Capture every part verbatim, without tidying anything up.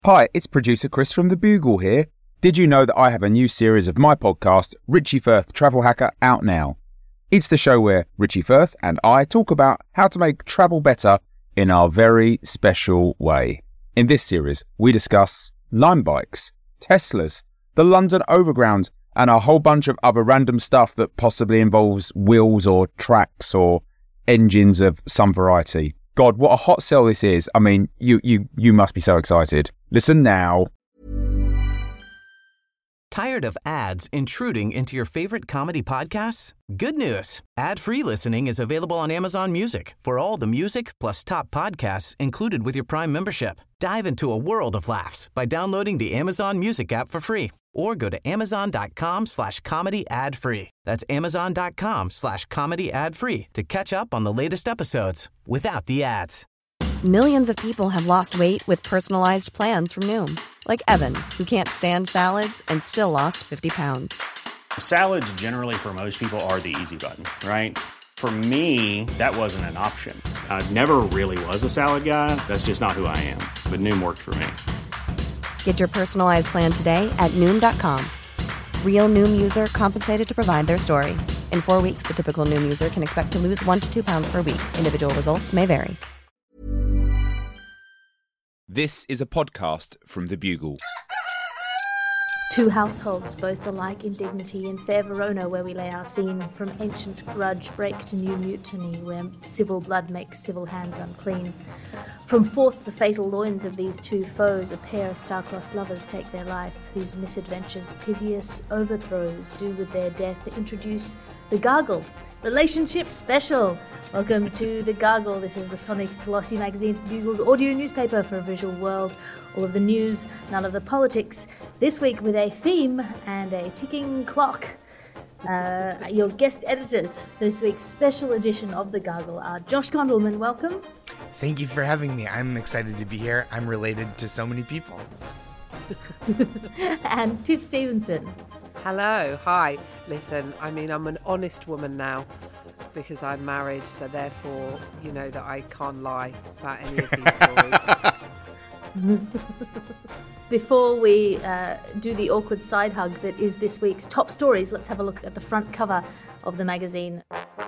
Hi, it's producer Chris from The Bugle here. Did you know that I have a new series of my podcast, Richie Firth Travel Hacker, out now? It's the show where Richie Firth and I talk about how to make travel better in our very special way. In this series, we discuss Lime bikes, Teslas, the London Overground, and a whole bunch of other random stuff that possibly involves wheels or tracks or engines of some variety. God, what a hot sell this is. I mean, you you you must be so excited. Listen now. Tired of ads intruding into your favorite comedy podcasts? Good news. Ad-free listening is available on Amazon Music for all the music plus top podcasts included with your Prime membership. Dive into a world of laughs by downloading the Amazon Music app for free or go to amazon.com slash comedy ad free. That's amazon.com slash comedy ad free to catch up on the latest episodes without the ads. Millions of people have lost weight with personalized plans from Noom. Like Evan, who can't stand salads and still lost fifty pounds. Salads generally for most people are the easy button, right? For me, that wasn't an option. I never really was a salad guy. That's just not who I am. But Noom worked for me. Get your personalized plan today at Noom dot com. Real Noom user compensated to provide their story. In four weeks, the typical Noom user can expect to lose one to two pounds per week. Individual results may vary. This is a podcast from The Bugle. Two households, both alike in dignity, in fair Verona, where we lay our scene, from ancient grudge break to new mutiny, where civil blood makes civil hands unclean. From forth the fatal loins of these two foes, a pair of star-crossed lovers take their life, whose misadventures piteous overthrows do with their death introduce The Gargle, Relationship Special. Welcome to The Gargle. This is the Sonic Glossy magazine to the Bugle's audio newspaper for a visual world. All of the news, none of the politics. This week with a theme and a ticking clock. Uh, your guest editors for this week's special edition of The Gargle are Josh Gondelman, welcome. Thank you for having me. I'm excited to be here. I'm related to so many people. And Tiff Stevenson. Hello, hi. Listen, I mean, I'm an honest woman now because I'm married, so therefore, you know that I can't lie about any of these stories. Before we uh, do the awkward side hug that is this week's top stories, let's have a look at the front cover of the magazine.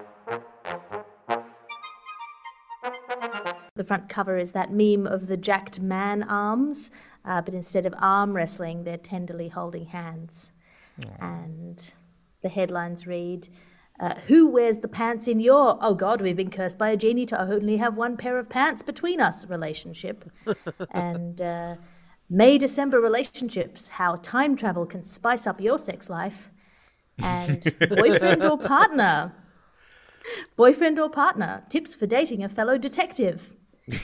The front cover is that meme of the jacked man arms, uh, but instead of arm wrestling, they're tenderly holding hands. Aww. And the headlines read, uh, who wears the pants in your, oh God, we've been cursed by a genie to only have one pair of pants between us relationship. And uh, May-December relationships, how time travel can spice up your sex life. And boyfriend or partner. Boyfriend or partner, tips for dating a fellow detective.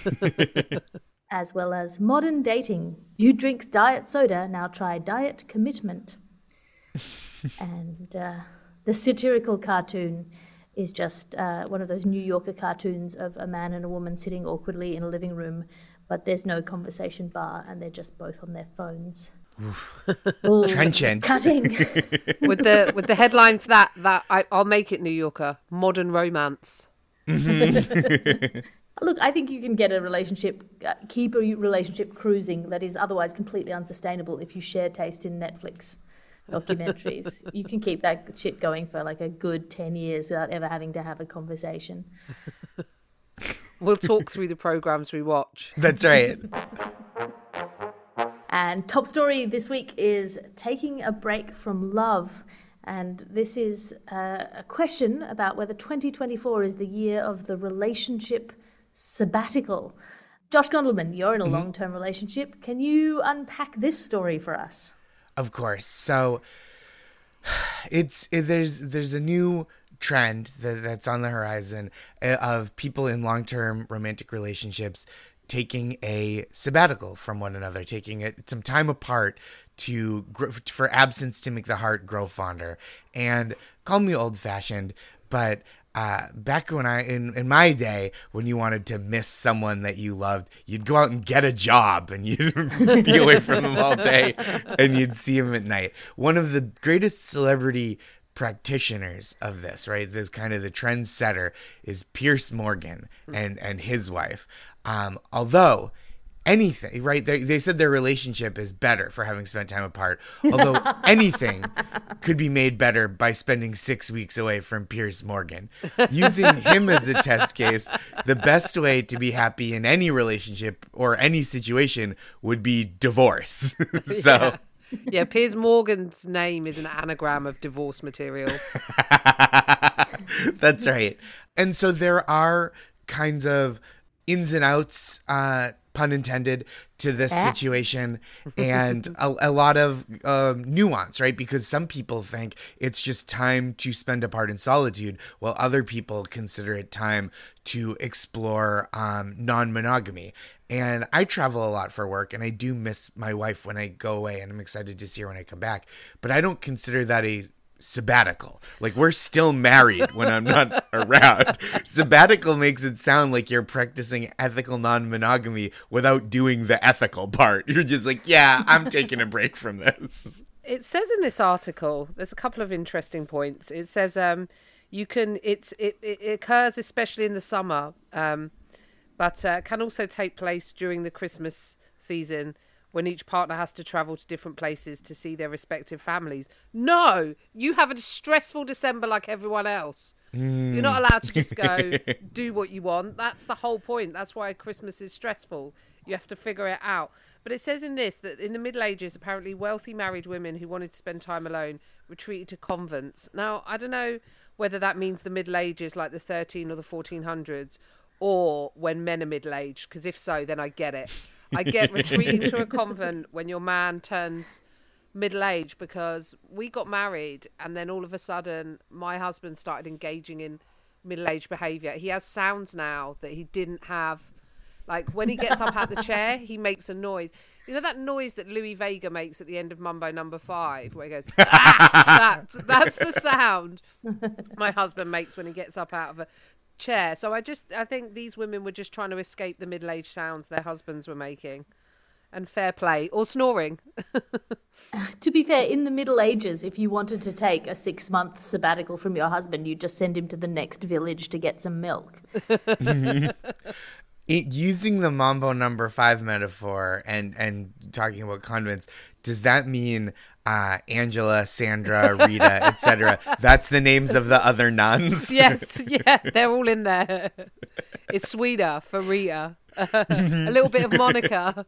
As well as modern dating. You drinks diet soda, now try diet commitment. And uh, the satirical cartoon is just uh, one of those New Yorker cartoons of a man and a woman sitting awkwardly in a living room, but there's no conversation bar and they're just both on their phones. Ooh, trenchant. Cutting. with the with the headline for that, that I, I'll make it New Yorker, modern romance. Mm-hmm. Look, I think you can get a relationship, uh, keep a relationship cruising that is otherwise completely unsustainable if you share taste in Netflix documentaries. You can keep that shit going for like a good ten years without ever having to have a conversation. We'll talk through the programs we watch. That's right. And top story this week is taking a break from love. And this is uh, a question about whether twenty twenty-four is the year of the relationship sabbatical. Josh Gondelman, you're in a mm-hmm. long-term relationship. Can you unpack this story for us? Of course. So it's it, there's there's a new trend that, that's on the horizon of people in long-term romantic relationships taking a sabbatical from one another, taking it some time apart to for absence to make the heart grow fonder. And call me old-fashioned, but uh, back when I in, in my day, when you wanted to miss someone that you loved, you'd go out and get a job and you'd be away from them all day and you'd see them at night. One of the greatest celebrity practitioners of this, right? This kind of the trendsetter is Piers Morgan and, and his wife. Um, although anything, right? They, they said their relationship is better for having spent time apart. Although anything could be made better by spending six weeks away from Piers Morgan. Using him as a test case, the best way to be happy in any relationship or any situation would be divorce. So. Yeah. Yeah, Piers Morgan's name is an anagram of divorce material. That's right. And so there are kinds of ins and outs, uh, pun intended, to this situation, and a, a lot of um, nuance, right? Because some people think it's just time to spend apart in solitude, while other people consider it time to explore um, non-monogamy. And I travel a lot for work, and I do miss my wife when I go away, and I'm excited to see her when I come back. But I don't consider that a sabbatical. Like, we're still married when I'm not around. Sabbatical makes it sound like you're practicing ethical non-monogamy without doing the ethical part. You're just like, yeah, I'm taking a break from this. It says in this article, there's a couple of interesting points. It says um, you can, it's it, it occurs especially in the summer, um, but uh, can also take place during the Christmas season, when each partner has to travel to different places to see their respective families. No, you have a stressful December like everyone else. Mm. You're not allowed to just go do what you want. That's the whole point. That's why Christmas is stressful. You have to figure it out. But it says in this that in the Middle Ages, apparently wealthy married women who wanted to spend time alone retreated to convents. Now, I don't know whether that means the Middle Ages, like the thirteen or the fourteen hundreds, or when men are middle-aged, because if so, then I get it. I get retreating to a convent when your man turns middle-aged, because we got married and then all of a sudden my husband started engaging in middle-aged behaviour. He has sounds now that he didn't have. Like, when he gets up out the chair, he makes a noise. You know that noise that Louis Vega makes at the end of Mumbo Number Five, where he goes, ah! that, that's the sound my husband makes when he gets up out of a chair. So I just I think these women were just trying to escape the middle-aged sounds their husbands were making, and fair play, or snoring. To be fair, in the Middle Ages, if you wanted to take a six-month sabbatical from your husband, you'd just send him to the next village to get some milk. It, using the Mambo Number Five metaphor and and talking about convents, does that mean uh, Angela, Sandra, Rita, et cetera? That's the names of the other nuns. Yes, yeah, they're all in there. It's Sweda for Rita, uh, a little bit of Monica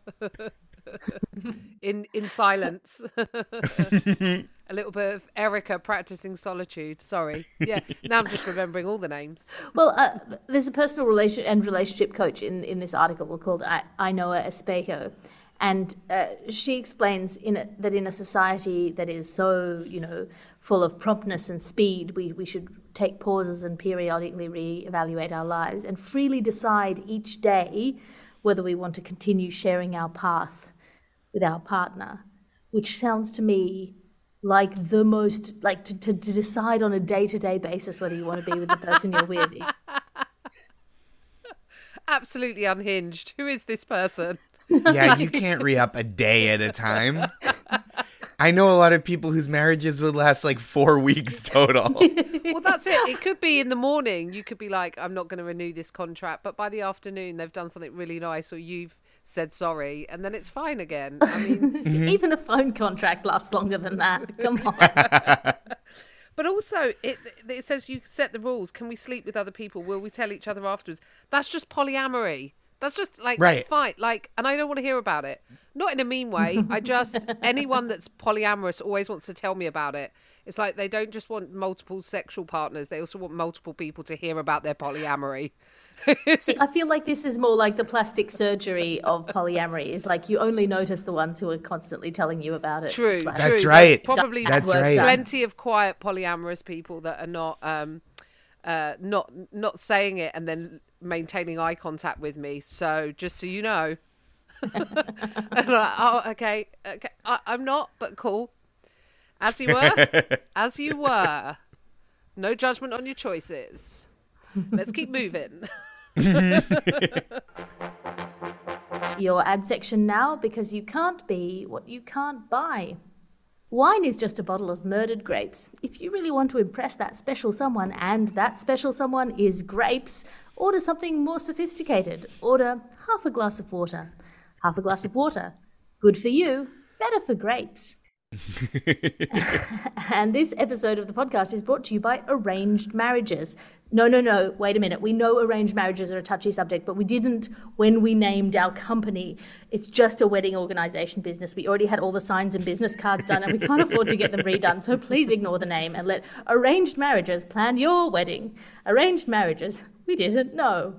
in in silence, a little bit of Erica practicing solitude. Sorry, yeah. Now I'm just remembering all the names. Well, uh, there's a personal relation and relationship coach in in this article called I- Ainhoa Espejo. And uh, she explains in a, that in a society that is so, you know, full of promptness and speed, we, we should take pauses and periodically re-evaluate our lives and freely decide each day whether we want to continue sharing our path with our partner, which sounds to me like the most, like to, to, to decide on a day-to-day basis whether you want to be with the person you're with. Absolutely unhinged. Who is this person? Yeah, you can't re-up a day at a time. I know a lot of people whose marriages would last like four weeks total. Well, that's it. It could be in the morning. You could be like, I'm not going to renew this contract. But by the afternoon, they've done something really nice, or you've said sorry, and then it's fine again. I mean, mm-hmm. Even a phone contract lasts longer than that. Come on. But also, it it says you set the rules. Can we sleep with other people? Will we tell each other afterwards? That's just polyamory. That's just like, right. Fine. Like, and I don't want to hear about it. Not in a mean way. I just, anyone that's polyamorous always wants to tell me about it. It's like they don't just want multiple sexual partners. They also want multiple people to hear about their polyamory. See, I feel like this is more like the plastic surgery of polyamory. It's like you only notice the ones who are constantly telling you about it. True. Like, That's true. right. There's probably That's right. plenty of quiet polyamorous people that are not, um, uh, not, not saying it and then maintaining eye contact with me. So just so you know. I'm like, oh, okay. okay. I, I'm not, but cool. As you were. As you were. No judgment on your choices. Let's keep moving. Your ad section now, because you can't be what you can't buy. Wine is just a bottle of murdered grapes. If you really want to impress that special someone, and that special someone is grapes, order something more sophisticated. Order half a glass of water. Half a glass of water. Good for you, better for grapes. And this episode of the podcast is brought to you by arranged marriages. No, no, no, wait a minute. We know arranged marriages are a touchy subject, but we didn't when we named our company. It's just a wedding organisation business. We already had all the signs and business cards done, and we can't afford to get them redone. So please ignore the name and let arranged marriages plan your wedding. Arranged marriages, we didn't know.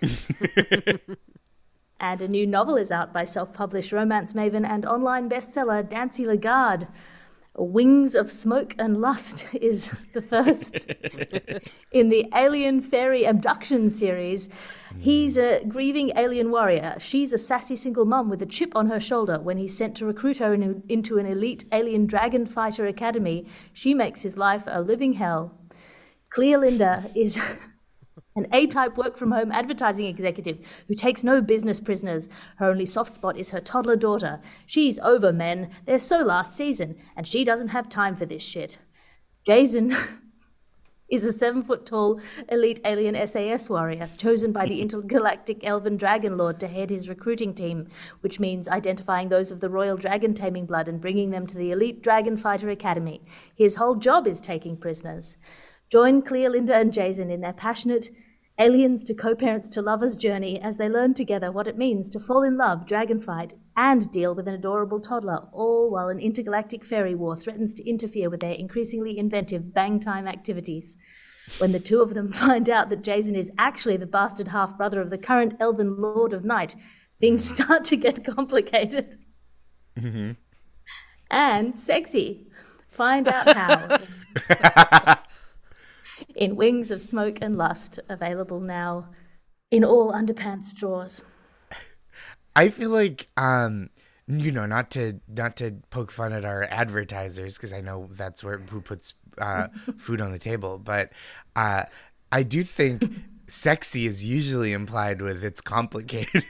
And a new novel is out by self-published romance maven and online bestseller Dancy Lagarde. Wings of Smoke and Lust is the first in the Alien Fairy Abduction series. He's a grieving alien warrior. She's a sassy single mum with a chip on her shoulder. When he's sent to recruit her in, into an elite alien dragon fighter academy, she makes his life a living hell. Clea Linda is an A-type work-from-home advertising executive who takes no business prisoners. Her only soft spot is her toddler daughter. She's over men. They're so last season, and she doesn't have time for this shit. Jason is a seven-foot-tall elite alien S A S warrior chosen by the intergalactic elven dragon lord to head his recruiting team, which means identifying those of the royal dragon taming blood and bringing them to the elite dragon fighter academy. His whole job is taking prisoners. Join Clea, Linda and Jason in their passionate aliens to co-parents to lovers journey as they learn together what it means to fall in love, dragon fight, and deal with an adorable toddler, all while an intergalactic fairy war threatens to interfere with their increasingly inventive bang time activities. When the two of them find out that Jason is actually the bastard half-brother of the current elven Lord of Night, things start to get complicated. Mm-hmm. And sexy. Find out how. In Wings of Smoke and Lust, available now in all underpants drawers. I feel like, um, you know, not to not to poke fun at our advertisers, because I know that's where who puts uh, food on the table, but uh, I do think sexy is usually implied with it's complicated.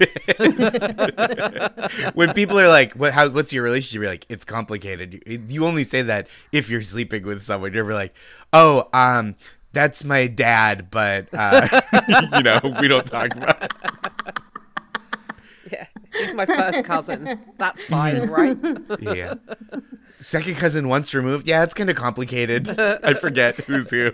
When people are like, "What? How? What's your relationship?" You're like, "It's complicated." You, you only say that if you're sleeping with someone. You're never like, "Oh, um." That's my dad, but, uh, you know, we don't talk about it. Yeah, he's my first cousin. That's fine, right? Yeah. Second cousin once removed. Yeah, it's kind of complicated. I forget who's who.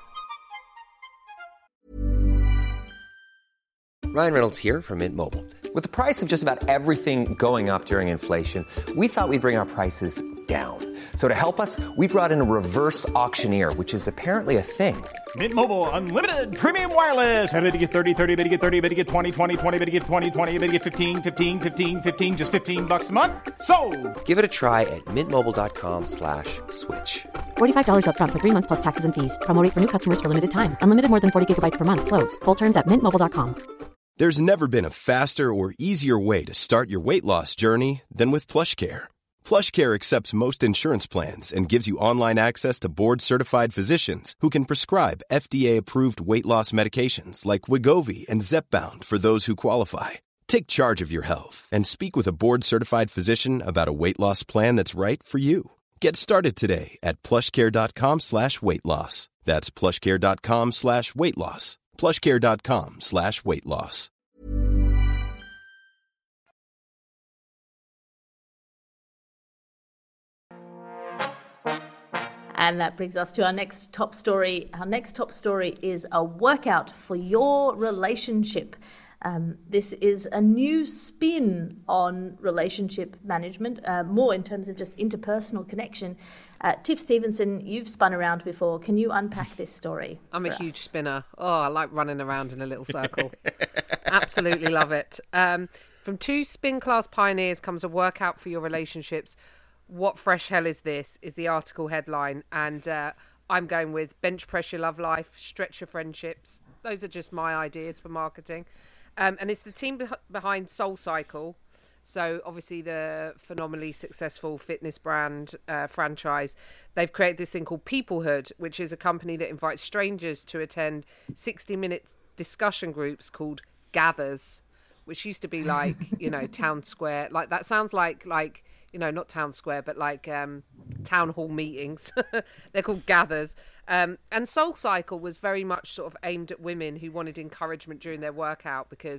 Ryan Reynolds here from Mint Mobile. With the price of just about everything going up during inflation, we thought we'd bring our prices down. So to help us, we brought in a reverse auctioneer, which is apparently a thing. Mint Mobile Unlimited Premium Wireless. How to get thirty, thirty, how to get thirty, how to get twenty, twenty, twenty, how to get twenty, twenty, how to get fifteen, fifteen, fifteen, fifteen, just fifteen bucks a month? Sold! Give it a try at mintmobile.com slash switch. forty-five dollars up front for three months plus taxes and fees. Promo rate for new customers for limited time. Unlimited more than forty gigabytes per month. Slows full terms at mint mobile dot com. There's never been a faster or easier way to start your weight loss journey than with PlushCare. PlushCare accepts most insurance plans and gives you online access to board-certified physicians who can prescribe F D A-approved weight loss medications like Wegovy and Zepbound for those who qualify. Take charge of your health and speak with a board-certified physician about a weight loss plan that's right for you. Get started today at plushcare.com slash weight loss. That's plushcare.com slash weight loss. plushcare.com slash weight loss. And that brings us to our next top story. Our next top story is a workout for your relationship. Um, this is a new spin on relationship management, uh, more in terms of just interpersonal connection. Uh, Tiff Stevenson, you've spun around before. Can you unpack this story? I'm a huge us? spinner. Oh, I like running around in a little circle. Absolutely love it. Um, from two spin class pioneers comes a workout for your relationships. What fresh hell is this? Is the article headline. And uh, I'm going with bench press your love life, stretch your friendships. Those are just my ideas for marketing. Um, and it's the team be- behind Soul Cycle. So obviously the phenomenally successful fitness brand uh, franchise, they've created this thing called Peoplehood, which is a company that invites strangers to attend sixty minute discussion groups called Gathers, which used to be like, you know, town square. Like that sounds like, like, you know, not town square, but like um, town hall meetings. They're called Gathers. Um, and Soul Cycle was very much sort of aimed at women who wanted encouragement during their workout because,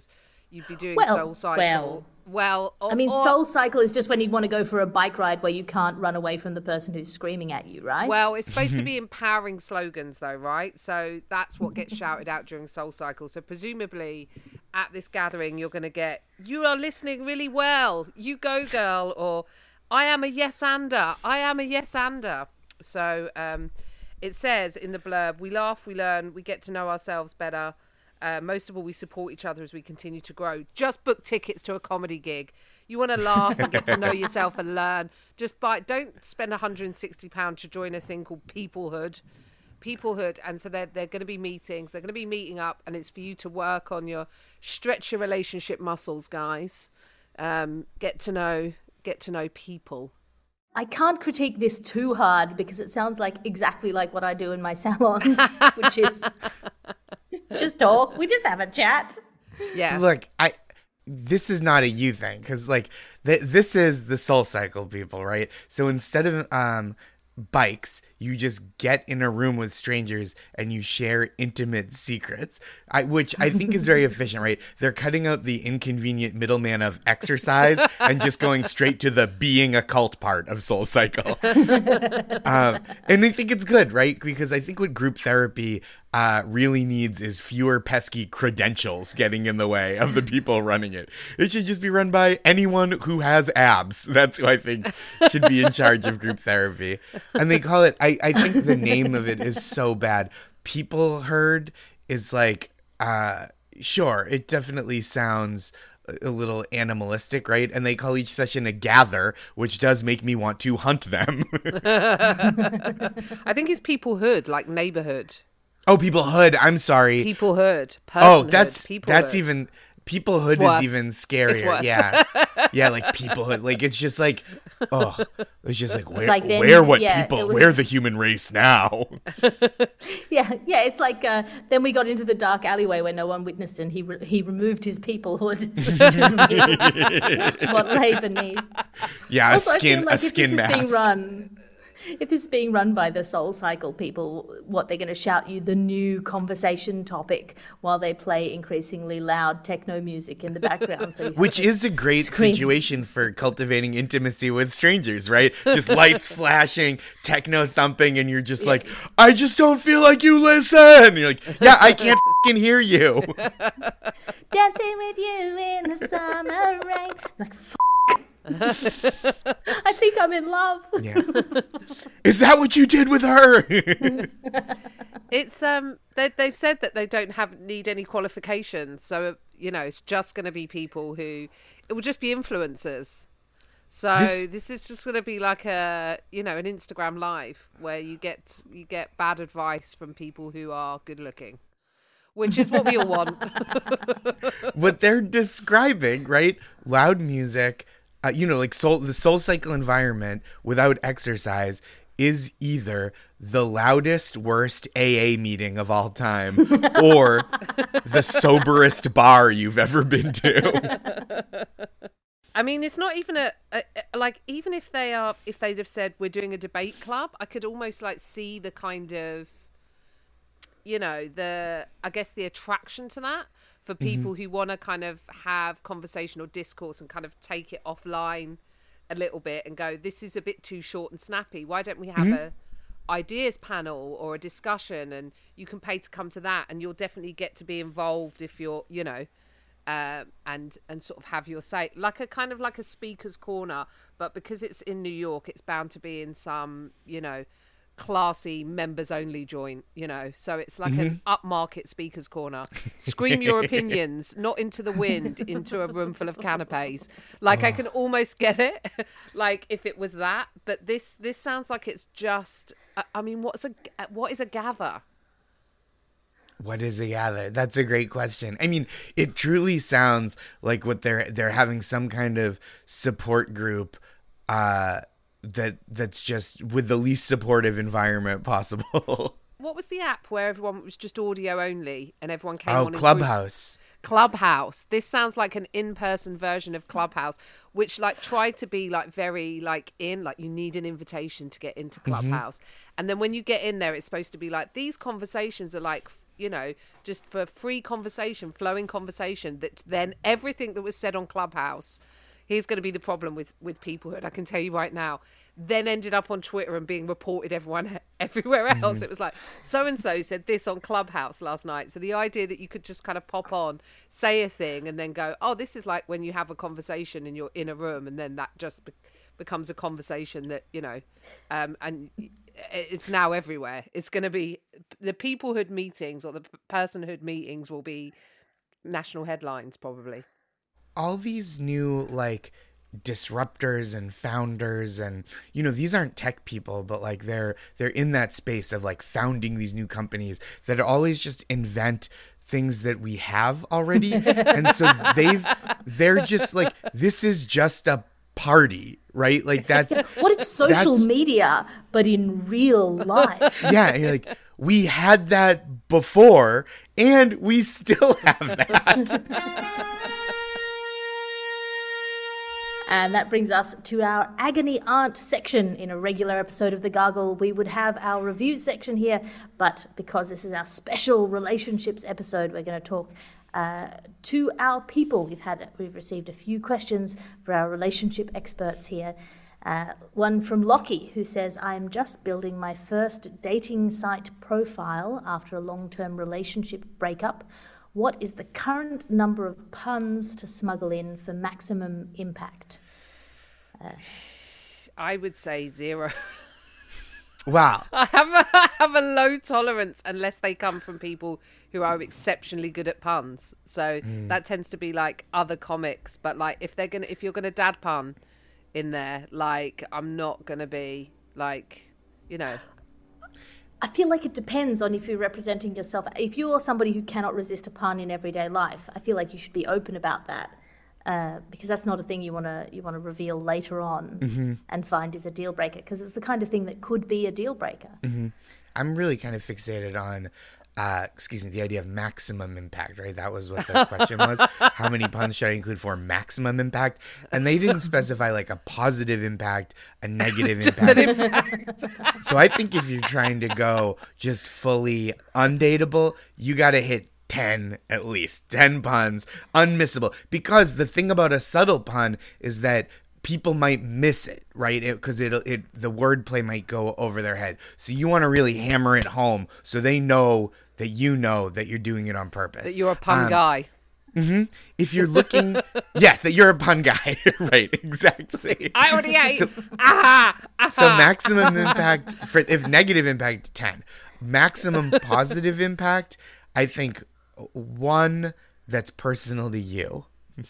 you'd be doing Well, Soul Cycle. well. Well, or, I mean, or, Soul Cycle is just when you want to go for a bike ride where you can't run away from the person who's screaming at you, right? Well, it's supposed to be empowering slogans, though, right? So that's what gets shouted out during Soul Cycle. So presumably at this gathering, you're going to get, you are listening really well. You go, girl. Or I am a yes-ander. I am a yes-ander. So um, it says in the blurb, we laugh, we learn, we get to know ourselves better. Uh, most of all, we support each other as we continue to grow. Just book tickets to a comedy gig. You want to laugh and get to know yourself and learn. Just buy. Don't spend one hundred sixty pounds to join a thing called Peoplehood. Peoplehood. And so they're, they're going to be meetings. They're going to be meeting up. And it's for you to work on your, stretch your relationship muscles, guys. Um, get to know, get to know people. I can't critique this too hard because it sounds like exactly like what I do in my salons, which is just talk. We just have a chat. Yeah. Look, I this is not a you thing because like th- this is the Soul Cycle people, right? So instead of um bikes, you just get in a room with strangers and you share intimate secrets, I, which I think is very efficient, right? They're cutting out the inconvenient middleman of exercise and just going straight to the being a cult part of Soul Cycle. um, and I think it's good, right? Because I think what group therapy uh, really needs is fewer pesky credentials getting in the way of the people running it. It should just be run by anyone who has abs. That's who I think should be in charge of group therapy. And they call it, I, I think the name of it is so bad. People Herd is like, uh, sure, it definitely sounds a little animalistic, right? And they call each session a gather, which does make me want to hunt them. I think it's Peoplehood, like neighborhood. Oh, Peoplehood. I'm sorry. Peoplehood. Oh, that's Peoplehood. that's even Peoplehood is even scarier. Yeah, yeah, like Peoplehood. Like it's just like, oh, it's just like where, like then, where what yeah, people? was... Where the human race now? yeah, yeah. It's like uh, then we got into the dark alleyway where no one witnessed, and he re- he removed his peoplehood. What lay beneath. Yeah, also, a skin, I feel like a if skin this mask. Is being run, if this is being run by the Soul Cycle people, what they're going to shout you the new conversation topic while they play increasingly loud techno music in the background. So you Which is a great scream. situation for cultivating intimacy with strangers, right? Just lights flashing, techno thumping, and you're just yeah. like, I just don't feel like you listen. And you're like, yeah, I can't fucking hear you. Dancing with you in the summer rain. I'm like, F- I think I'm in love. Yeah. Is that what you did with her? It's um they they've said that they don't have need any qualifications, so you know it's just going to be people who it will just be influencers. So this, this is just going to be like a you know an Instagram live where you get you get bad advice from people who are good looking, which is what we all want. What they're describing, right? Loud music. Uh, you know, like soul, the Soul Cycle environment without exercise is either the loudest, worst A A meeting of all time or the soberest bar you've ever been to. I mean, it's not even a, a, a like even if they are if they'd have said we're doing a debate club, I could almost like see the kind of you know the I guess the attraction to that. For people mm-hmm. who want to kind of have conversational discourse and kind of take it offline a little bit and go, this is a bit too short and snappy. Why don't we have mm-hmm. a ideas panel or a discussion and you can pay to come to that and you'll definitely get to be involved if you're, you know, uh, and and sort of have your say. Like a kind of like a speaker's corner, but because it's in New York, it's bound to be in some, you know, classy members only joint, you know, so it's like mm-hmm. an upmarket speaker's corner. Scream your opinions, not into the wind, into a room full of canapes. Like oh. I can almost get it, like if it was that. But this this sounds like it's just. I mean, what's a what is a gather? What is a gather? That's a great question. I mean, it truly sounds like what they're they're having some kind of support group. Uh, that that's just with the least supportive environment possible. What was the app where everyone was just audio only and everyone came oh, on in Clubhouse. Groups? Clubhouse. This sounds like an in-person version of Clubhouse, which like tried to be like very like in, like you need an invitation to get into Clubhouse. Mm-hmm. And then when you get in there, it's supposed to be like, these conversations are like, you know, just for free conversation, flowing conversation, that then everything that was said on Clubhouse, here's going to be the problem with, with peoplehood, I can tell you right now, then ended up on Twitter and being reported everyone everywhere else. Mm-hmm. It was like, so-and-so said this on Clubhouse last night. So the idea that you could just kind of pop on, say a thing, and then go, oh, this is like when you have a conversation and you're in a room, and then that just be- becomes a conversation that, you know, um, and it's now everywhere. It's going to be, the peoplehood meetings or the personhood meetings will be national headlines, probably. All these new, like, disruptors and founders, and you know, these aren't tech people, but like they're they're in that space of like founding these new companies that always just invent things that we have already. And so they've they're just like, this is just a party, right? Like, that's what if social media but in real life? Yeah, and you're like, we had that before and we still have that. And that brings us to our Agony Aunt section. In a regular episode of The Gargle, we would have our review section here, but because this is our special relationships episode, we're going to talk uh, to our people. We've had we've received a few questions for our relationship experts here. Uh, one from Lockie, who says, I'm just building my first dating site profile after a long-term relationship breakup. What is the current number of puns to smuggle in for maximum impact? Uh, I would say zero. Wow. I have, a, I have a low tolerance unless they come from people who are exceptionally good at puns. So mm. that tends to be like other comics. But like if they're gonna, if you're gonna dad pun in there, like I'm not gonna be like, you know. I feel like it depends on if you're representing yourself. If you're somebody who cannot resist a pun in everyday life, I feel like you should be open about that, uh, because that's not a thing you want to you want to reveal later on mm-hmm. and find is a deal breaker, because it's the kind of thing that could be a deal breaker. Mm-hmm. I'm really kind of fixated on, uh, excuse me, the idea of maximum impact, right? That was what the question was. How many puns should I include for maximum impact? And they didn't specify like a positive impact, a negative impact. impact. So I think if you're trying to go just fully undateable, you got to hit ten at least, ten puns, unmissable. Because the thing about a subtle pun is that people might miss it, right? Because it, it, it the wordplay might go over their head. So you want to really hammer it home so they know that you know that you're doing it on purpose. That you're a pun um, guy. Mm-hmm. If you're looking, yes, that you're a pun guy, right? Exactly. I already ate. So, aha, aha. So maximum impact for if negative impact ten, maximum positive impact. I think one that's personal to you.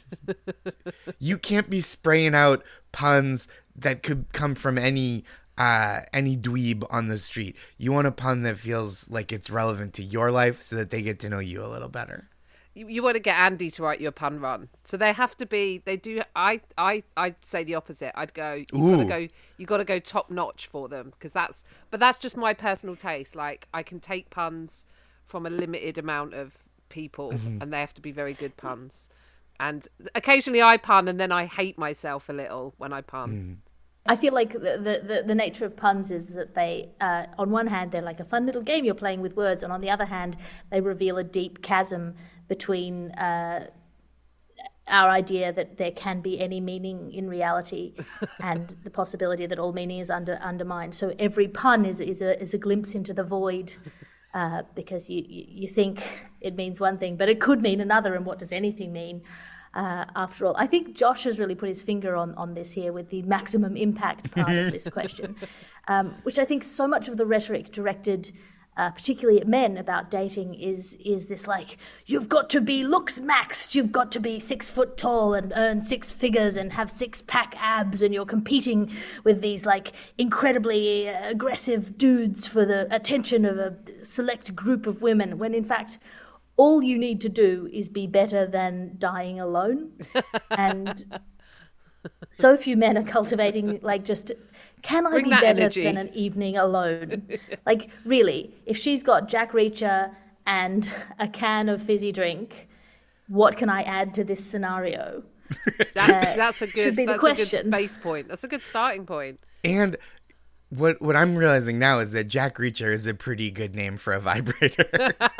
You can't be spraying out puns that could come from any uh, any dweeb on the street. You want a pun that feels like it's relevant to your life so that they get to know you a little better. You, you want to get Andy to write you a pun run. So they have to be, they do, I I, I'd say the opposite. I'd go, you gotta go, you gotta go top notch for them, because that's, but that's just my personal taste. Like, I can take puns from a limited amount of people mm-hmm. and they have to be very good puns. And occasionally I pun and then I hate myself a little when I pun. Mm. I feel like the, the, the nature of puns is that they, uh, on one hand, they're like a fun little game you're playing with words, and on the other hand, they reveal a deep chasm between uh, our idea that there can be any meaning in reality and the possibility that all meaning is under, undermined. So every pun is is a is a glimpse into the void, uh, because you, you you think it means one thing, but it could mean another, and what does anything mean? Uh, after all, I think Josh has really put his finger on, on this here with the maximum impact part of this question, um, which I think so much of the rhetoric directed uh, particularly at men about dating is is this like, you've got to be looks maxed, you've got to be six foot tall and earn six figures and have six pack abs, and you're competing with these like incredibly aggressive dudes for the attention of a select group of women, when in fact all you need to do is be better than dying alone. And so few men are cultivating, like, just, can I Bring be that better energy. than an evening alone? Like, really, if she's got Jack Reacher and a can of fizzy drink, what can I add to this scenario? That's, Uh, that's a should good, be the that's a good question. base point. That's a good starting point. And what what I'm realizing now is that Jack Reacher is a pretty good name for a vibrator.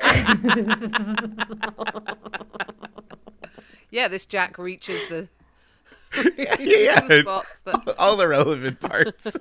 Yeah, this Jack reaches the, yeah, yeah, the spots that... all the relevant parts.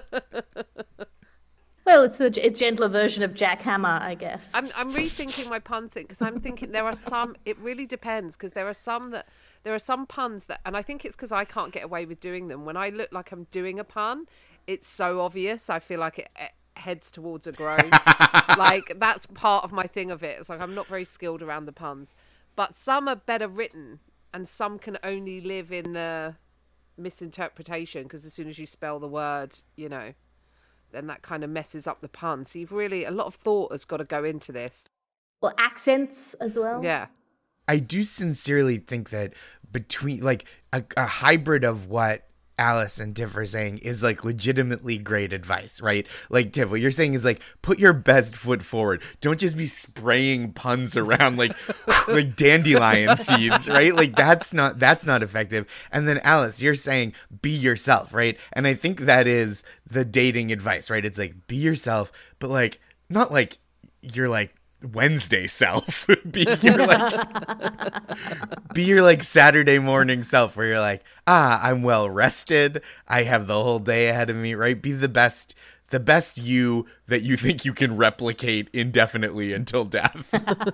Well, it's a, a gentler version of jackhammer, I guess. I'm I'm rethinking my pun thing because I'm thinking there are some. It really depends because there are some that there are some puns that, and I think it's because I can't get away with doing them. When I look like I'm doing a pun, it's so obvious. I feel like it, it heads towards a groan. Like that's part of my thing of it. It's like I'm not very skilled around the puns, but some are better written, and some can only live in the misinterpretation because as soon as you spell the word, you know, then that kind of messes up the pun. So you've really, a lot of thought has got to go into this. Well, accents as well. Yeah. I do sincerely think that between, like, a, a hybrid of what Alice and Tiff are saying is, like, legitimately great advice, right? Like, Tiff, what you're saying is, like, put your best foot forward. Don't just be spraying puns around like like dandelion seeds, right? Like, that's not that's not effective. And then, Alice, you're saying be yourself, right? And I think that is the dating advice, right? It's like, be yourself, but, like, not like you're, like, Wednesday self. be your like be your like Saturday morning self where you're like, ah, I'm well rested, I have the whole day ahead of me, right? Be the best the best you that you think you can replicate indefinitely until death.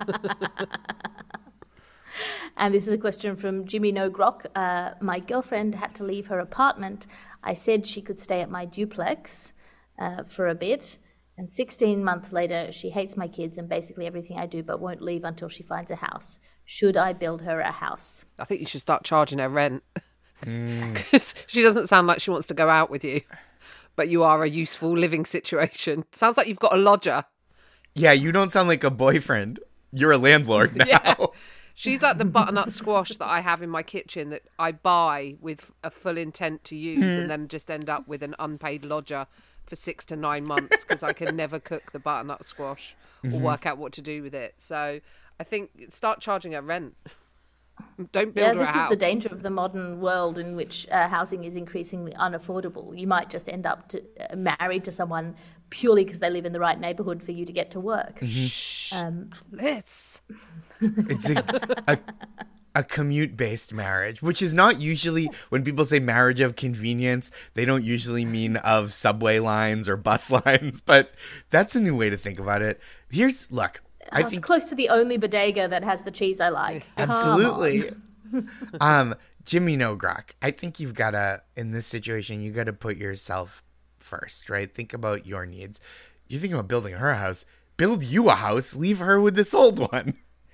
And this is a question from Jimmy No Grok. Uh, my girlfriend had to leave her apartment. I said she could stay at my duplex uh, for a bit. And sixteen months later, she hates my kids and basically everything I do, but won't leave until she finds a house. Should I build her a house? I think you should start charging her rent. Because mm. she doesn't sound like she wants to go out with you, but you are a useful living situation. Sounds like you've got a lodger. Yeah, you don't sound like a boyfriend. You're a landlord now. Yeah. She's like the butternut squash that I have in my kitchen that I buy with a full intent to use and then just end up with an unpaid lodger for six to nine months because I can never cook the butternut squash or Mm-hmm. work out what to do with it. So I think start charging her rent. Don't build yeah, her a this house. is the danger of the modern world in which uh, housing is increasingly unaffordable. You might just end up to, uh, married to someone purely because they live in the right neighborhood for you to get to work. Shh. Um, Let's. It's a, a, a commute-based marriage, which is not usually, when people say marriage of convenience, they don't usually mean of subway lines or bus lines, but that's a new way to think about it. Here's, look, I oh, think... It's close to the only bodega that has the cheese I like. Absolutely. um, Jimmy No Grok, I think you've got to, in this situation, you got to put yourself first, right? Think about your needs. You're thinking about building her a house. Build you a house. Leave her with this old one.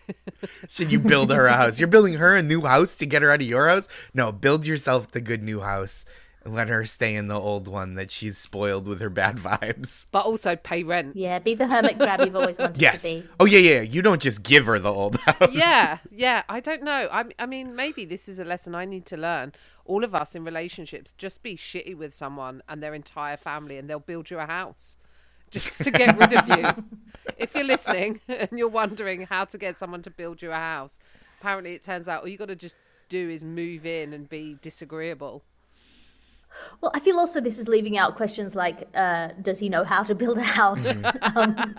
Should you build her a house? You're building her a new house to get her out of your house? No, build yourself the good new house and let her stay in the old one that she's spoiled with her bad vibes. But also pay rent. Yeah, be the hermit crab you've always wanted yes. to be. Oh, yeah, yeah. You don't just give her the old house. Yeah, yeah. I don't know. I, I mean, maybe this is a lesson I need to learn. All of us in relationships, just be shitty with someone and their entire family and they'll build you a house. Just to get rid of you. If you're listening and you're wondering how to get someone to build you a house, apparently it turns out all you got to just do is move in and be disagreeable. Well, I feel also this is leaving out questions like, uh, does he know how to build a house? Mm-hmm. um,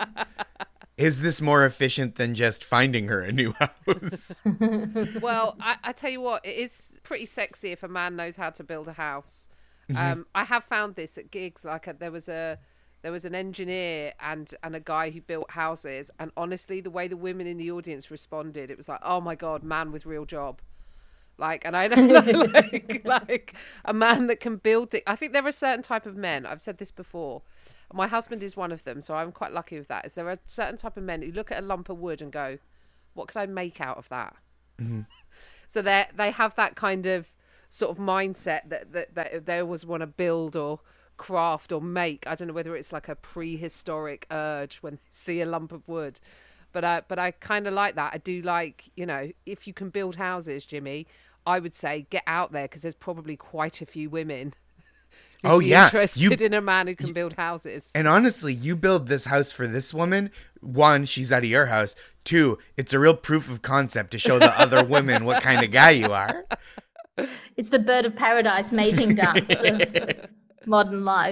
Is this more efficient than just finding her a new house? Well, I, I tell you what, it is pretty sexy if a man knows how to build a house. Mm-hmm. Um, I have found this at gigs. Like a, there was a... There was an engineer and, and a guy who built houses. And honestly, the way the women in the audience responded, it was like, oh my God, man with real job. Like, and I don't know, like, like a man that can build things. I think there are a certain type of men. I've said this before. My husband is one of them. So I'm quite lucky with that. Is there a certain type of men who look at a lump of wood and go, what could I make out of that? Mm-hmm. So they they have that kind of sort of mindset that, that, that they always want to build or craft or make. I don't know whether it's like a prehistoric urge when they see a lump of wood, but I but I kind of like that. I do like, you know, if you can build houses, Jimmy, I would say get out there because there's probably quite a few women who'd oh be yeah interested you, in a man who can build houses. And honestly, you build this house for this woman, one, she's out of your house, two, it's a real proof of concept to show the other women what kind of guy you are. It's the bird of paradise mating dance of modern life.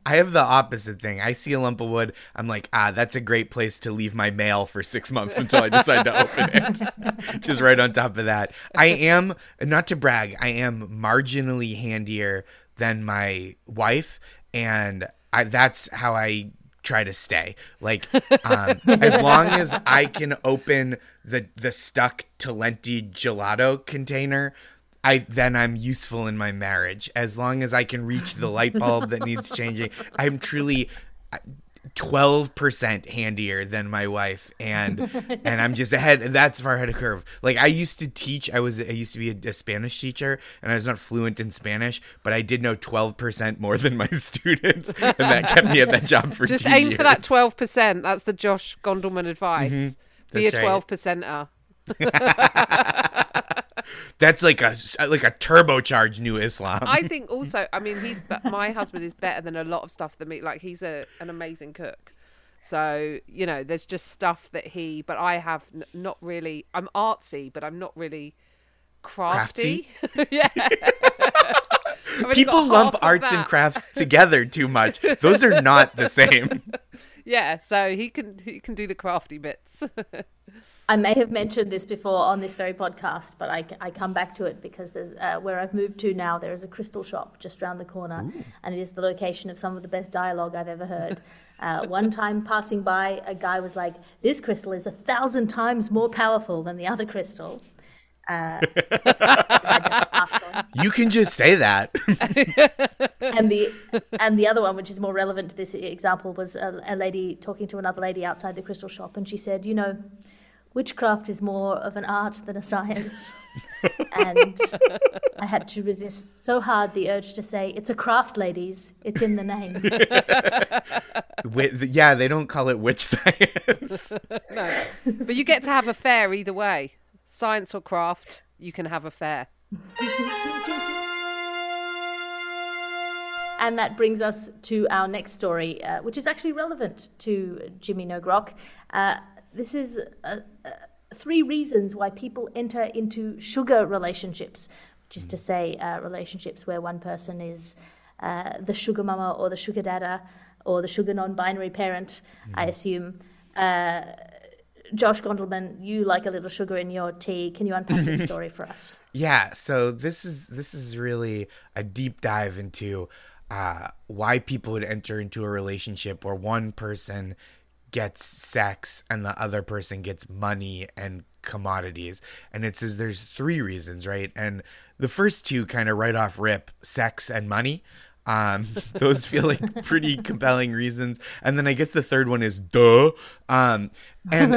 I have the opposite thing. I see a lump of wood. I'm like, ah, that's a great place to leave my mail for six months until I decide to open it. Just right on top of that. I am, not to brag, I am marginally handier than my wife. And I, that's how I try to stay. Like, um, as long as I can open the, the stuck Talenti gelato container, I then I'm useful in my marriage. As long as I can reach the light bulb that needs changing, I'm truly twelve percent handier than my wife, and and I'm just ahead. That's far ahead of curve. Like I used to teach. I was I used to be a, a Spanish teacher, and I was not fluent in Spanish, but I did know twelve percent more than my students, and that kept me at that job for just two aim years. for that twelve percent. That's the Josh Gondelman advice. Mm-hmm. Be a That's twelve percenter. That's like a like a turbocharged new Islam. I think also, I mean, he's my husband is better than a lot of stuff than me. Like he's a an amazing cook. So, you know, there's just stuff that he, but I have n- not really, I'm artsy, but I'm not really crafty. crafty? Yeah. People lump arts and crafts together too much. Those are not the same. Yeah, so he can he can do the crafty bits. I may have mentioned this before on this very podcast, but I, I come back to it because there's uh, where I've moved to now, there is a crystal shop just around the corner. Ooh. And it is the location of some of the best dialogue I've ever heard. Uh, one time passing by, a guy was like, this crystal is a thousand times more powerful than the other crystal. Uh, you can just say that. and the and the other one, which is more relevant to this example, was a, a lady talking to another lady outside the crystal shop, and she said, you know, witchcraft is more of an art than a science. And I had to resist so hard the urge to say, it's a craft, ladies. It's in the name. With, yeah, they don't call it witch science. No, but you get to have a fair either way. Science or craft, you can have a fair. And that brings us to our next story, uh, which is actually relevant to Jimmy No Grok. Uh, this is uh, uh, three reasons why people enter into sugar relationships, which is to say uh, relationships where one person is uh, the sugar mama or the sugar dada or the sugar non-binary parent, mm. I assume. Uh, Josh Gondelman, you like a little sugar in your tea. Can you unpack this story for us? Yeah, so this is this is really a deep dive into uh, why people would enter into a relationship where one person gets sex and the other person gets money and commodities. And it says there's three reasons, right? And the first two kind of right off rip, sex and money. Um, those feel like pretty compelling reasons. And then I guess the third one is duh. Um, and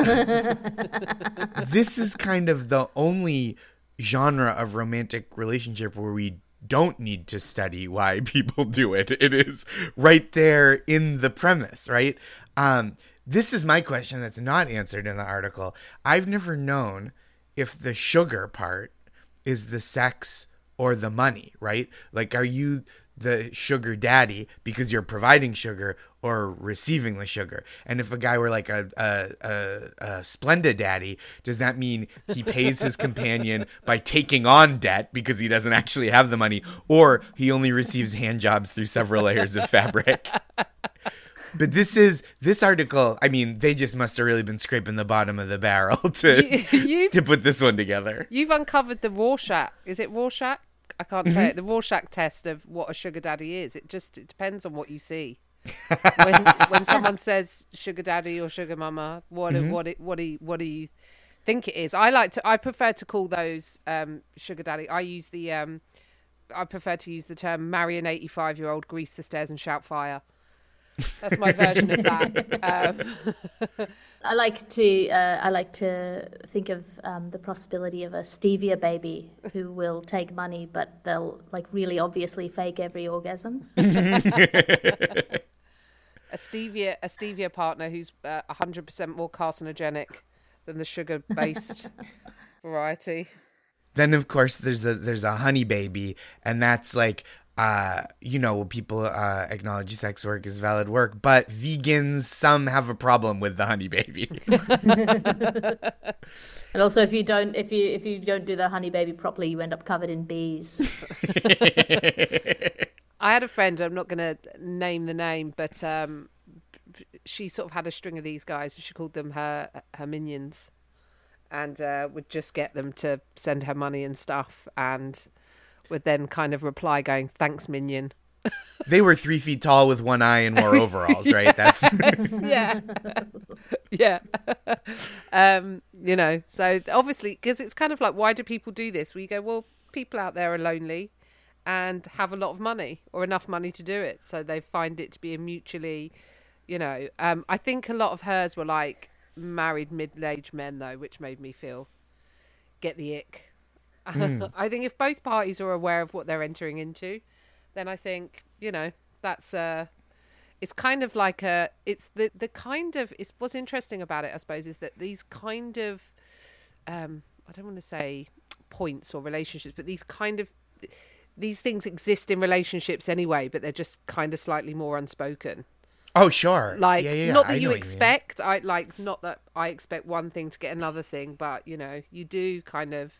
this is kind of the only genre of romantic relationship where we don't need to study why people do it. It is right there in the premise, right? Um, this is my question that's not answered in the article. I've never known if the sugar part is the sex or the money, right? Like, are you the sugar daddy because you're providing sugar or receiving the sugar? And if a guy were like a, a, a, a Splenda daddy, does that mean he pays his companion by taking on debt because he doesn't actually have the money, or he only receives hand jobs through several layers of fabric? But this is this article, I mean, they just must have really been scraping the bottom of the barrel to you, to put this one together. You've uncovered the Rorschach. Is it Rorschach? I can't mm-hmm. say it. The Rorschach test of what a sugar daddy is. It just it depends on what you see. when when someone says sugar daddy or sugar mama, what mm-hmm. what it, what do you, what do you think it is? I like to I prefer to call those um, sugar daddy. I use the um, I prefer to use the term marry an eighty-five year old, grease the stairs and shout fire. That's my version of that. Um, I like to uh, I like to think of um, the possibility of a stevia baby who will take money, but they'll like really obviously fake every orgasm. a stevia a stevia partner who's uh, one hundred percent more carcinogenic than the sugar based variety. Then of course there's a there's a honey baby, and that's like. Uh, you know, people uh, acknowledge sex work is valid work, but vegans, some have a problem with the honey baby. And also, if you don't, if you if you don't do the honey baby properly, you end up covered in bees. I had a friend, I'm not going to name the name, but um, she sort of had a string of these guys. She called them her her minions, and uh, would just get them to send her money and stuff, and would then kind of reply going, "Thanks, minion." They were three feet tall with one eye and wore overalls, right? That's yeah, yeah. um, you know, so obviously, because it's kind of like, why do people do this? Well, you go, well, people out there are lonely and have a lot of money or enough money to do it, so they find it to be a mutually, you know. Um, I think a lot of hers were like married middle-aged men, though, which made me feel get the ick. Mm. I think if both parties are aware of what they're entering into, then I think, you know, that's uh it's kind of like a it's the the kind of it's what's interesting about it, I suppose, is that these kind of um I don't want to say points or relationships, but these kind of these things exist in relationships anyway, but they're just kind of slightly more unspoken. Oh, sure. Like, yeah, yeah, not that I you know expect you I like not that I expect one thing to get another thing, but you know, you do kind of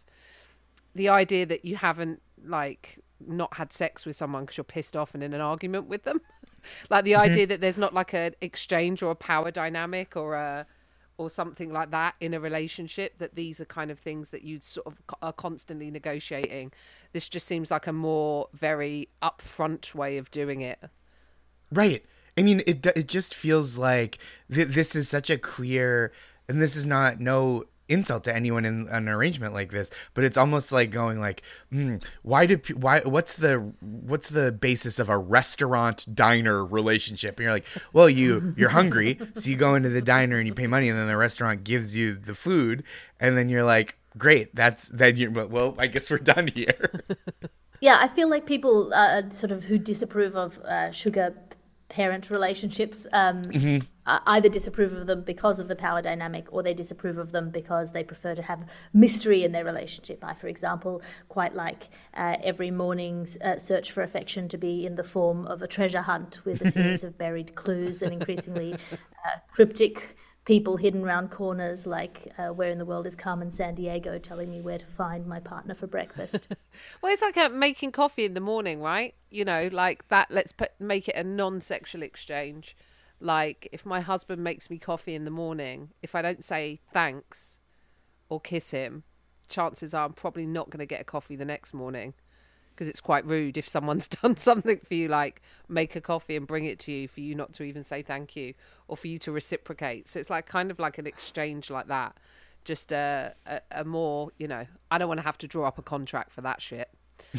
the idea that you haven't like not had sex with someone because you're pissed off and in an argument with them. Like the idea that there's not like an exchange or a power dynamic or a or something like that in a relationship, that these are kind of things that you sort of are constantly negotiating. This just seems like a more very upfront way of doing it. Right. I mean, it it just feels like th- this is such a clear, and this is not no insult to anyone in an arrangement like this, but it's almost like going like, mm, why do why what's the what's the basis of a restaurant diner relationship? And you're like, well, you you're hungry, so you go into the diner and you pay money, and then the restaurant gives you the food, and then you're like, great, that's then you're well, I guess we're done here. Yeah, I feel like people uh, sort of who disapprove of uh, sugar parent relationships um, mm-hmm. either disapprove of them because of the power dynamic, or they disapprove of them because they prefer to have mystery in their relationship. I, for example, quite like uh, every morning's uh, search for affection to be in the form of a treasure hunt with a series of buried clues and increasingly uh, cryptic people hidden around corners, like uh, where in the world is Carmen Sandiego telling me where to find my partner for breakfast. Well, it's like uh, making coffee in the morning, right? You know, like that, let's put, make it a non-sexual exchange. Like if my husband makes me coffee in the morning, if I don't say thanks or kiss him, chances are I'm probably not going to get a coffee the next morning, because it's quite rude if someone's done something for you, like make a coffee and bring it to you, for you not to even say thank you or for you to reciprocate. So it's like kind of like an exchange like that. Just a, a, a more, you know, I don't want to have to draw up a contract for that shit.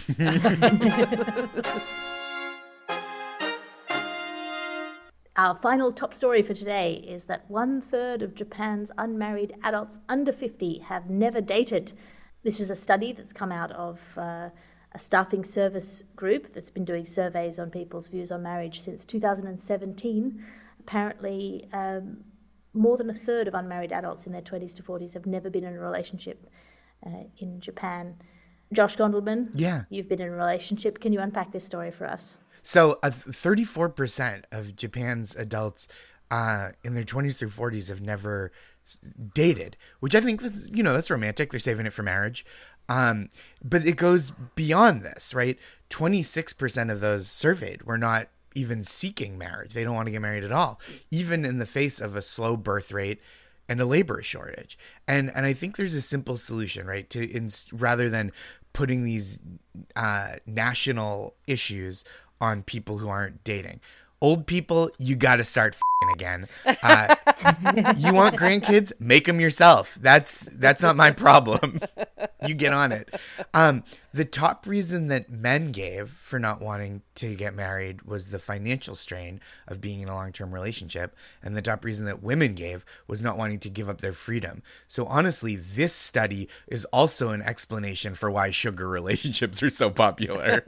Our final top story for today is that one third of Japan's unmarried adults under fifty have never dated. This is a study that's come out of uh, a staffing service group that's been doing surveys on people's views on marriage since two thousand seventeen. Apparently, um, more than a third of unmarried adults in their twenties to forties have never been in a relationship uh, in Japan. Josh Gondelman, yeah, you've been in a relationship. Can you unpack this story for us? So uh, thirty-four percent of Japan's adults uh, in their twenties through forties have never dated, which I think that's, you know, that's romantic. They're saving it for marriage. Um, but it goes beyond this, right? twenty-six percent of those surveyed were not even seeking marriage. They don't want to get married at all, even in the face of a slow birth rate and a labor shortage. And and I think there's a simple solution, right? To in, rather than putting these uh, national issues on people who aren't dating. Old people, you got to start f***ing again. Uh, you want grandkids? Make them yourself. That's that's not my problem. You get on it. Um, the top reason that men gave for not wanting to get married was the financial strain of being in a long-term relationship. And the top reason that women gave was not wanting to give up their freedom. So honestly, this study is also an explanation for why sugar relationships are so popular.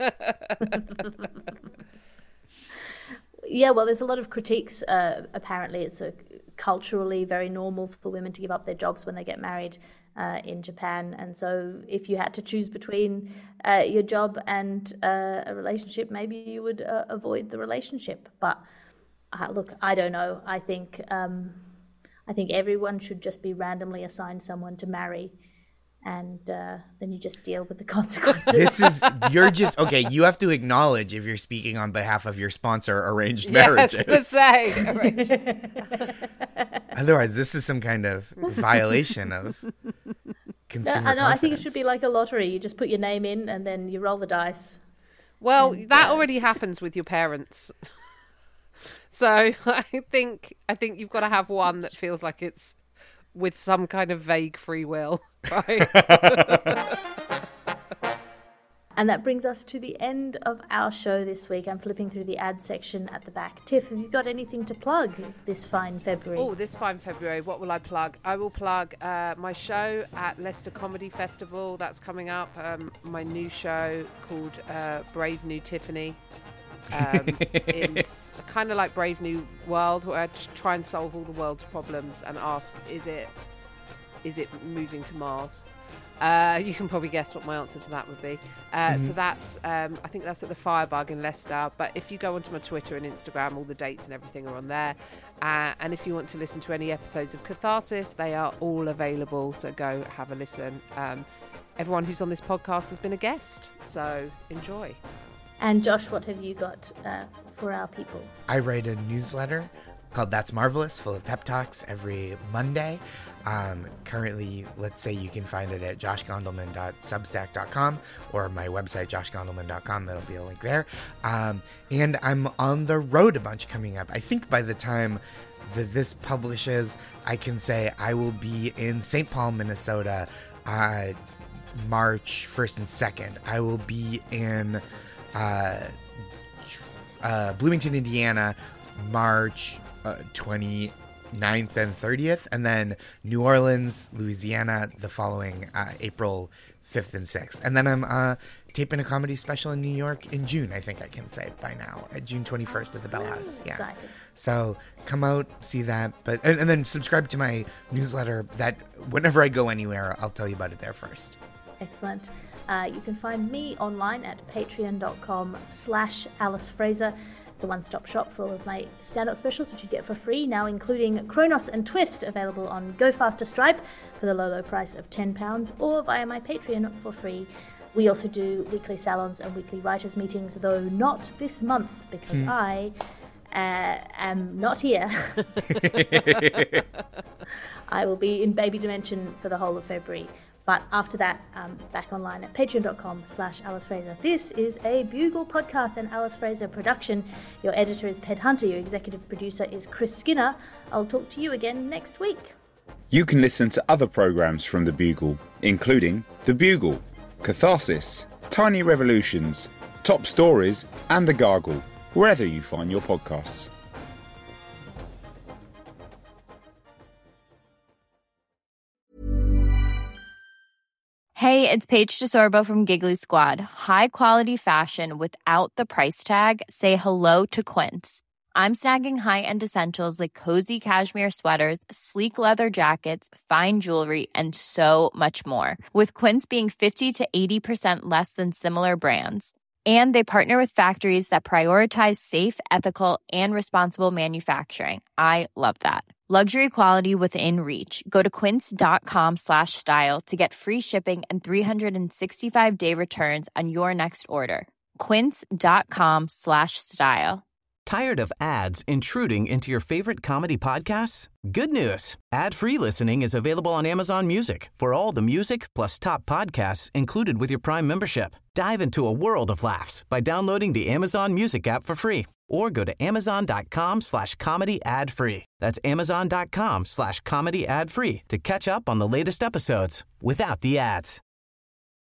Yeah, well, there's a lot of critiques. Uh, apparently, it's a culturally very normal for women to give up their jobs when they get married uh, in Japan. And so if you had to choose between uh, your job and uh, a relationship, maybe you would uh, avoid the relationship. But uh, look, I don't know. I think um, I think everyone should just be randomly assigned someone to marry. and uh, then you just deal with the consequences. This is, you're just, okay, you have to acknowledge if you're speaking on behalf of your sponsor, Arranged Marriages. Yeah, I was going to say. Otherwise, this is some kind of violation of consumer no, I know, confidence. I think it should be like a lottery. You just put your name in and then you roll the dice. Well, and, that uh, already happens with your parents. So I think I think you've got to have one that feels like it's with some kind of vague free will, right? And that brings us to the end of our show this week. I'm flipping through the ad section at the back. Tiff, have you got anything to plug this fine February? Oh, this fine February, what will I plug? I will plug uh, my show at Leicester Comedy Festival. That's coming up. Um, my new show called uh, Brave New Tiffany. Um, it's kind of like Brave New World, where I try and solve all the world's problems and ask, is it, is it moving to Mars? Uh, you can probably guess what my answer to that would be. Uh, mm-hmm. So that's, um, I think that's at the Firebug in Leicester. But if you go onto my Twitter and Instagram, all the dates and everything are on there. Uh, and if you want to listen to any episodes of Catharsis, they are all available. So go have a listen. Um, everyone who's on this podcast has been a guest, so enjoy. And Josh, what have you got uh, for our people? I write a newsletter called That's Marvelous, full of pep talks every Monday. Um, currently, let's say you can find it at josh gondelman dot substack dot com or my website, josh gondelman dot com. There'll be a link there. Um, and I'm on the road a bunch coming up. I think by the time that this publishes, I can say I will be in Saint Paul, Minnesota, uh, March first and second. I will be in uh, uh, Bloomington, Indiana, March uh, twenty-ninth and thirtieth, and then New Orleans, Louisiana, the following uh, April fifth and sixth. And then I'm uh, taping a comedy special in New York in June, I think I can say by now, at June twenty-first at the Bell House. Yeah. Exciting. So come out, see that, but and, and then subscribe to my newsletter. That whenever I go anywhere, I'll tell you about it there first. Excellent. Uh, you can find me online at patreon.com slash Alice Fraser. It's a one-stop shop for all of my stand-up specials, which you get for free, now including Kronos and Twist, available on Go Faster Stripe for the low, low price of ten pounds, or via my Patreon for free. We also do weekly salons and weekly writers' meetings, though not this month, because hmm. I uh, am not here. I will be in baby dimension for the whole of February. But after that, um, back online at patreon.com slash Alice Fraser. This is a Bugle podcast and Alice Fraser production. Your editor is Ped Hunter. Your executive producer is Chris Skinner. I'll talk to you again next week. You can listen to other programmes from The Bugle, including The Bugle, Catharsis, Tiny Revolutions, Top Stories, and The Gargle, wherever you find your podcasts. Hey, it's Paige DeSorbo from Giggly Squad. High quality fashion without the price tag. Say hello to Quince. I'm snagging high-end essentials like cozy cashmere sweaters, sleek leather jackets, fine jewelry, and so much more. With Quince being fifty to eighty percent less than similar brands. And they partner with factories that prioritize safe, ethical, and responsible manufacturing. I love that. Luxury quality within reach. Go to quince.com slash style to get free shipping and three sixty-five day returns on your next order. Quince.com slash style. Tired of ads intruding into your favorite comedy podcasts? Good news. Ad-free listening is available on Amazon Music for all the music plus top podcasts included with your Prime membership. Dive into a world of laughs by downloading the Amazon Music app for free or go to amazon.com slash comedy ad free. That's amazon.com slash comedy ad free to catch up on the latest episodes without the ads.